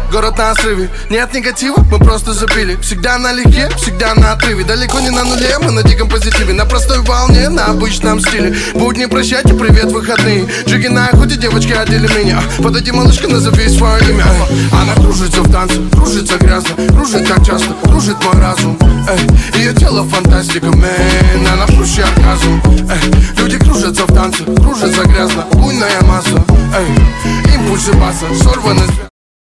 город на срыве. Нет негатива, мы просто забили. Всегда налегке, всегда на отрыве. Далеко не на нуле, мы на диком позитиве. На простой волне, на обычном стиле. Будни прощайте, привет, выходные. Джиги на охоте, девочки одели меня. Подойди, малышка, назови свое имя. Она кружится в танце, кружится грязно. Кружит так часто, кружит мой разум. Ее тело фантастика, мэн. Она в